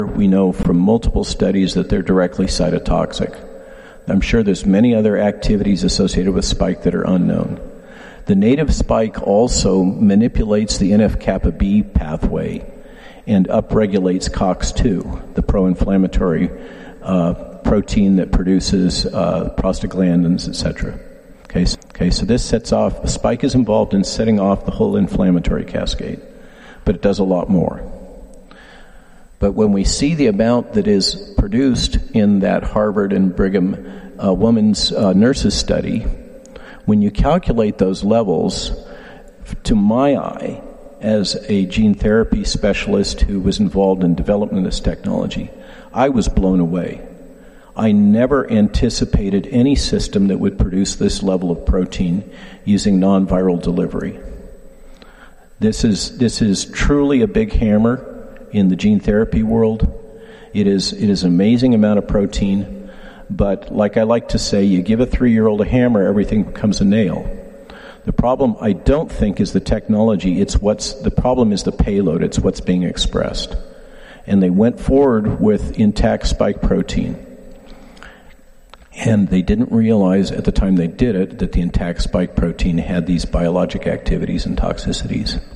We know from multiple studies that they're directly cytotoxic. I'm sure there's many other activities associated with spike that are unknown. The native spike also manipulates the NF-kappa B pathway and upregulates COX-2, the pro-inflammatory protein that produces prostaglandins, etc. Okay, so this sets off, the spike is involved in setting off the whole inflammatory cascade, but it does a lot more. But when we see the amount that is produced in that Harvard and Brigham women's nurses study, when you calculate those levels, to my eye, as a gene therapy specialist who was involved in development of this technology, I was blown away. I never anticipated any system that would produce this level of protein using non-viral delivery. This is truly a big hammer in the gene therapy world. It is an amazing amount of protein, but like I like to say, you give a 3-year-old a hammer, everything becomes a nail. The problem, I don't think, is the technology. The problem is the payload. It's what's being expressed. And they went forward with intact spike protein. And they didn't realize at the time they did it that the intact spike protein had these biologic activities and toxicities.